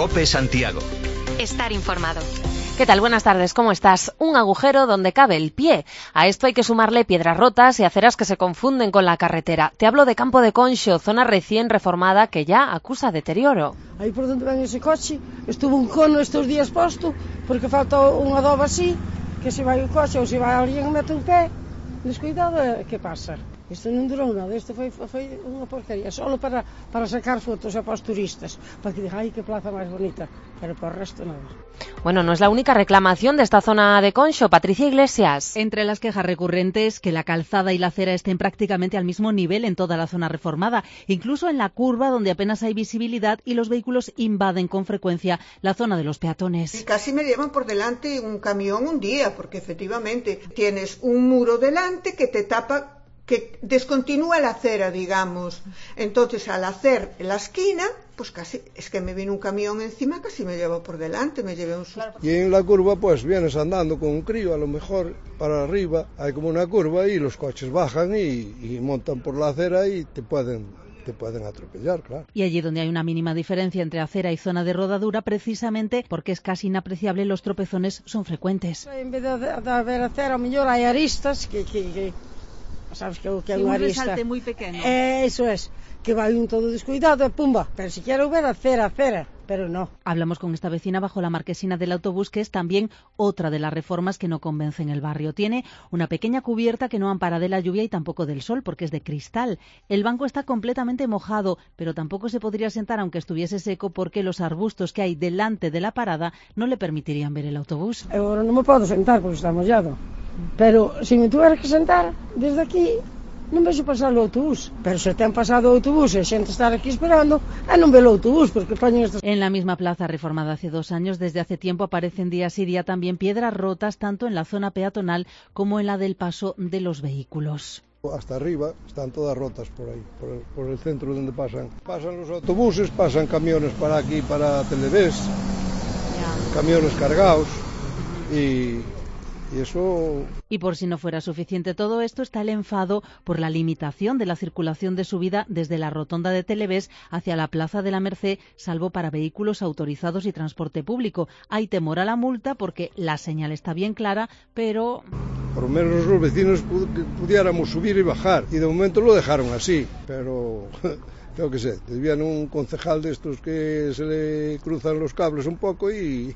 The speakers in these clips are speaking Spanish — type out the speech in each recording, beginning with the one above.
COPE Santiago. Estar informado. ¿Qué tal? Buenas tardes, ¿cómo estás? Un agujero donde cabe el pie. A esto hay que sumarle piedras rotas y aceras que se confunden con la carretera. Te hablo de Campo de Conxo, zona recién reformada que ya acusa deterioro. Aí por donde ven ese coche, estuvo un cono estes días posto, porque falta un adobo así, que se vai o coche ou se vai alguén e mete un pé, descuidado, que pasa? Isto non durou nada, isto foi unha porquería, solo para sacar fotos para os turistas, para que digan, ai, que plaza máis bonita, pero por el resto nada. Bueno, no es la única reclamación de esta zona de Conxo, Patricia Iglesias. Entre las quejas recurrentes, que la calzada y la acera estén prácticamente al mismo nivel en toda la zona reformada, incluso en la curva donde apenas hay visibilidad y los vehículos invaden con frecuencia la zona de los peatones. Y casi me llevan por delante un camión un día, porque efectivamente tienes un muro delante que te tapa, que descontinúa la acera, digamos. Entonces, al hacer la esquina, pues casi, es que me vino un camión encima, casi me llevó por delante, me llevé un susto. Y en la curva, pues vienes andando con un crío, a lo mejor para arriba, hay como una curva y los coches bajan y montan por la acera y te pueden atropellar, claro. Y allí donde hay una mínima diferencia entre acera y zona de rodadura, precisamente porque es casi inapreciable, los tropezones son frecuentes. En vez de haber acera, ao mellor hai aristas que sabes que é unha arista. Un resalte moi pequeno. Eso es, que vai un todo descuidado e pumba, pero si quero ver acera, pero no. Hablamos con esta vecina bajo la marquesina del autobús, que es también otra de las reformas que no convencen el barrio. Tiene una pequeña cubierta que no ampara de la lluvia y tampoco del sol, porque es de cristal. El banco está completamente mojado, pero tampoco se podría sentar aunque estuviese seco, porque los arbustos que hay delante de la parada no le permitirían ver el autobús. Agora non me podo sentar porque está mollado, pero se me tuviera que sentar desde aquí, non vexo pasar o autobús, pero se ten pasado o autobús e a xente estar aquí esperando, non ve o autobús, porque poñen estos... En la misma plaza reformada hace 2 años, desde hace tiempo aparecen día sí día también piedras rotas, tanto en la zona peatonal como en la del paso de los vehículos. Hasta arriba están todas rotas por ahí, por el centro donde pasan los autobuses, pasan camiones para aquí, para Televés, camiones cargados y eso... Y por si no fuera suficiente todo esto, está el enfado por la limitación de la circulación de subida desde la rotonda de Televés hacia la Plaza de la Merced, salvo para vehículos autorizados y transporte público. Hay temor a la multa porque la señal está bien clara, pero... Por lo menos los vecinos pudiéramos subir y bajar, y de momento lo dejaron así, pero... Yo qué sé, debían un concejal de estos que se le cruzan los cables un poco y...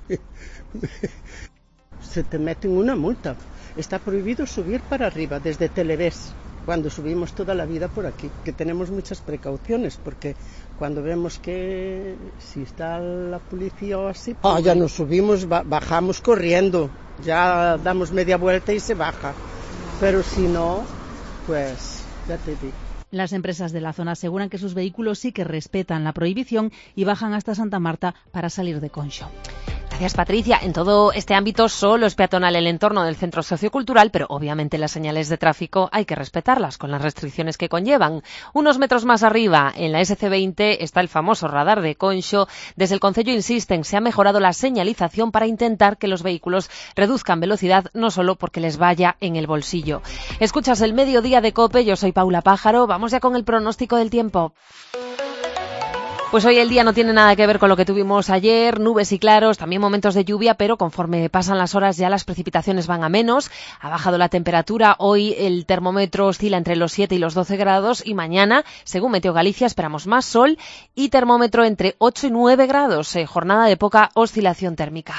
Se te meten una multa. Está prohibido subir para arriba desde Televés, cuando subimos toda la vida por aquí, que tenemos muchas precauciones, porque cuando vemos que si está la policía o así, ya nos subimos, bajamos corriendo, ya damos media vuelta y se baja, pero si no, pues ya te digo. Las empresas de la zona aseguran que sus vehículos sí que respetan la prohibición y bajan hasta Santa Marta para salir de Conxo. Gracias, Patricia. En todo este ámbito solo es peatonal el entorno del centro sociocultural, pero obviamente las señales de tráfico hay que respetarlas con las restricciones que conllevan. Unos metros más arriba, en la SC20, está el famoso radar de Conxo. Desde el concello insisten, se ha mejorado la señalización para intentar que los vehículos reduzcan velocidad, no solo porque les vaya en el bolsillo. Escuchas el Mediodía de COPE, yo soy Paula Pájaro. Vamos ya con el pronóstico del tiempo. Pues hoy el día no tiene nada que ver con lo que tuvimos ayer, nubes y claros, también momentos de lluvia, pero conforme pasan las horas ya las precipitaciones van a menos, ha bajado la temperatura, hoy el termómetro oscila entre los 7 y los 12 grados y mañana, según Meteo Galicia, esperamos más sol y termómetro entre 8 y 9 grados, jornada de poca oscilación térmica.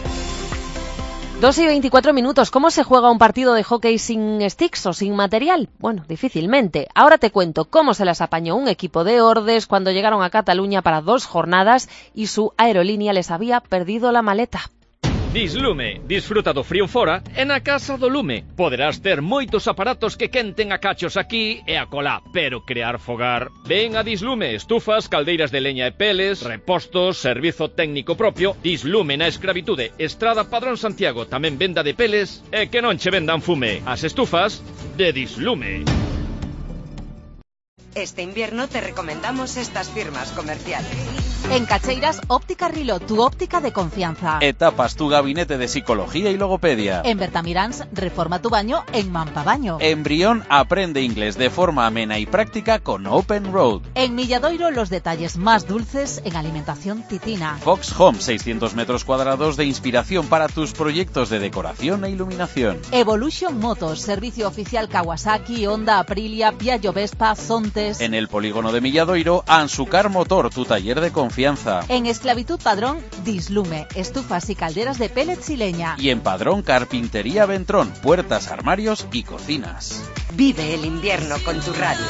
2:24. ¿Cómo se juega un partido de hockey sin sticks o sin material? Bueno, difícilmente. Ahora te cuento cómo se las apañó un equipo de Ordes cuando llegaron a Cataluña para 2 jornadas y su aerolínea les había perdido la maleta. Dislume, disfruta do frío fora e na casa do lume. Poderás ter moitos aparatos que quenten a cachos aquí e acolá, pero crear fogar. Ven a Dislume, estufas, caldeiras de leña e peles, repostos, servizo técnico propio. Dislume na escravitude, Estrada Padrón Santiago, tamén venda de peles e que non che vendan fume. As estufas de Dislume. Este invierno te recomendamos estas firmas comerciales. En Cacheiras, Óptica Riló, tu óptica de confianza. Etapas tu gabinete de psicología y logopedia. En Bertamirans, reforma tu baño en Mampabaño. En Brión, aprende inglés de forma amena y práctica con Open Road. En Milladoiro, los detalles más dulces en alimentación titina. Fox Home, 600 metros cuadrados de inspiración para tus proyectos de decoración e iluminación. Evolution Motors, servicio oficial Kawasaki, Honda, Aprilia, Piaggio, Vespa, Zontes. En el polígono de Milladoiro, Ansucar Motor, tu taller de confianza. En Esclavitud Padrón, Dislume, estufas y calderas de pellets y leña. Y en Padrón, Carpintería Ventrón, puertas, armarios y cocinas. Vive el invierno con tu radio.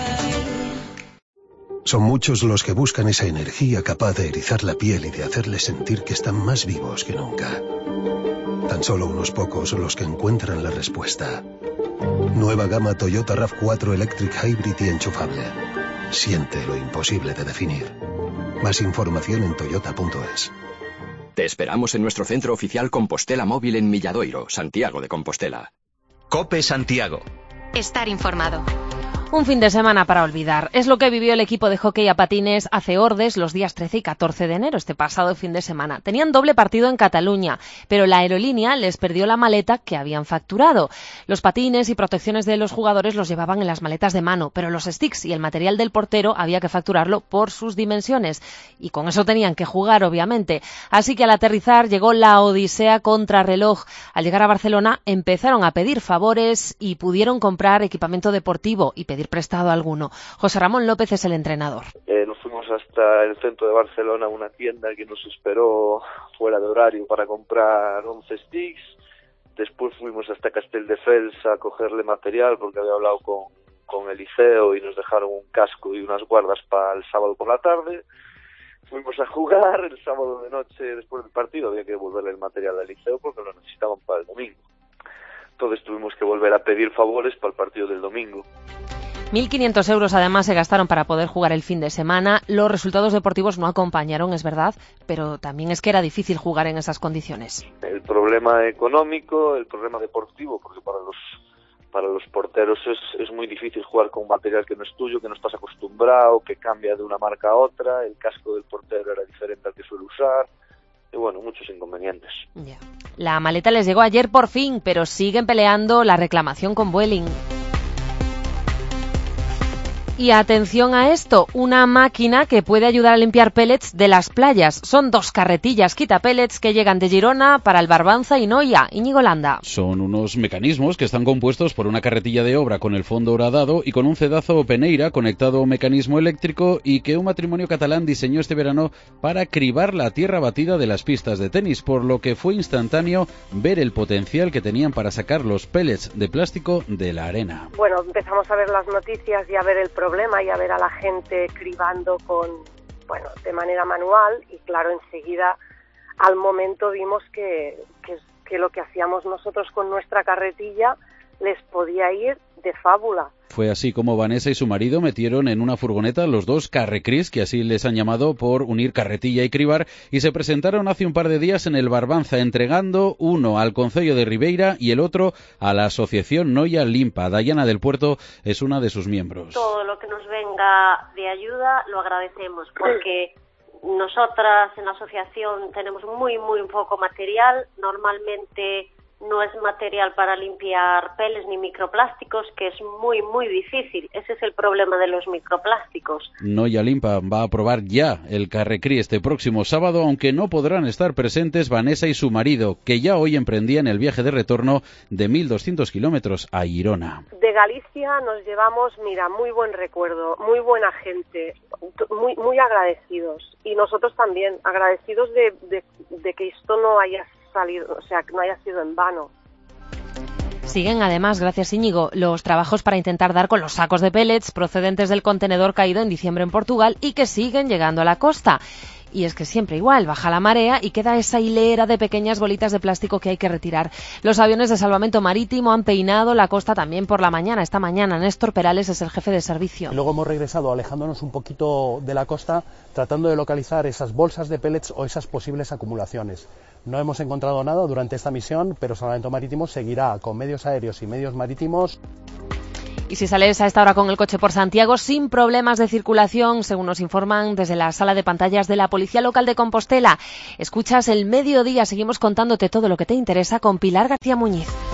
Son muchos los que buscan esa energía capaz de erizar la piel y de hacerles sentir que están más vivos que nunca. Tan solo unos pocos son los que encuentran la respuesta. Nueva gama Toyota RAV4 Electric Hybrid y enchufable. Siente lo imposible de definir. Más información en toyota.es. Te esperamos en nuestro centro oficial Compostela Móvil en Milladoiro, Santiago de Compostela. COPE Santiago. Estar informado. Un fin de semana para olvidar. Es lo que vivió el equipo de hockey a patines Aceordes los días 13 y 14 de enero, este pasado fin de semana. Tenían doble partido en Cataluña, pero la aerolínea les perdió la maleta que habían facturado. Los patines y protecciones de los jugadores los llevaban en las maletas de mano, pero los sticks y el material del portero había que facturarlo por sus dimensiones. Y con eso tenían que jugar, obviamente. Así que al aterrizar llegó la odisea contrarreloj. Al llegar a Barcelona empezaron a pedir favores y pudieron comprar equipamiento deportivo y pedir prestado alguno. José Ramón López es el entrenador. Nos fuimos hasta el centro de Barcelona, una tienda que nos esperó fuera de horario para comprar 11 sticks. Después fuimos hasta Castelldefels a cogerle material porque había hablado con el liceo y nos dejaron un casco y unas guardas para el sábado por la tarde. Fuimos a jugar el sábado de noche después del partido, había que devolverle el material al liceo porque lo necesitaban para el domingo. Entonces tuvimos que volver a pedir favores para el partido del domingo. 1.500 euros además se gastaron para poder jugar el fin de semana. Los resultados deportivos no acompañaron, es verdad, pero también es que era difícil jugar en esas condiciones. El problema económico, el problema deportivo, porque para los porteros es muy difícil jugar con material que no es tuyo, que no estás acostumbrado, que cambia de una marca a otra, el casco del portero era diferente al que suele usar. Y bueno, muchos inconvenientes. Ya. La maleta les llegó ayer por fin, pero siguen peleando la reclamación con Vueling. Y atención a esto, una máquina que puede ayudar a limpiar pellets de las playas. Son 2 carretillas quita pellets que llegan de Girona para el Barbanza y Noia. Íñigo Landa. Son unos mecanismos que están compuestos por una carretilla de obra con el fondo horadado y con un cedazo peneira conectado a un mecanismo eléctrico y que un matrimonio catalán diseñó este verano para cribar la tierra batida de las pistas de tenis, por lo que fue instantáneo ver el potencial que tenían para sacar los pellets de plástico de la arena. Bueno, empezamos a ver las noticias y a ver el problema y a ver a la gente cribando de manera manual y claro, enseguida al momento vimos que lo que hacíamos nosotros con nuestra carretilla les podía ir de fábula. Fue así como Vanessa y su marido metieron en una furgoneta los 2 carrecris, que así les han llamado por unir carretilla y cribar, y se presentaron hace un par de días en el Barbanza, entregando uno al Concello de Ribeira y el otro a la asociación Noia Limpa. Dayana del Puerto es una de sus miembros. Todo lo que nos venga de ayuda lo agradecemos, porque nosotras en la asociación tenemos muy poco material. Normalmente no es material para limpiar peles ni microplásticos, que es muy difícil. Ese es el problema de los microplásticos. Noia Limpa va a probar ya el Carrecri este próximo sábado, aunque no podrán estar presentes Vanessa y su marido, que ya hoy emprendían el viaje de retorno de 1.200 kilómetros a Girona. De Galicia nos llevamos, muy buen recuerdo, muy buena gente, muy agradecidos. Y nosotros también, agradecidos de que esto no haya salido, que no haya sido en vano. Siguen además, gracias Íñigo, los trabajos para intentar dar con los sacos de pellets procedentes del contenedor caído en diciembre en Portugal y que siguen llegando a la costa. Y es que siempre igual, baja la marea y queda esa hilera de pequeñas bolitas de plástico que hay que retirar. Los aviones de salvamento marítimo han peinado la costa también por la mañana. Esta mañana Néstor Perales es el jefe de servicio. Luego hemos regresado alejándonos un poquito de la costa, tratando de localizar esas bolsas de pellets o esas posibles acumulaciones. No hemos encontrado nada durante esta misión, pero Salvamento Marítimo seguirá con medios aéreos y medios marítimos. Y si sales a esta hora con el coche por Santiago, sin problemas de circulación, según nos informan desde la sala de pantallas de la Policía Local de Compostela. Escuchas El Mediodía, seguimos contándote todo lo que te interesa con Pilar García Muñiz.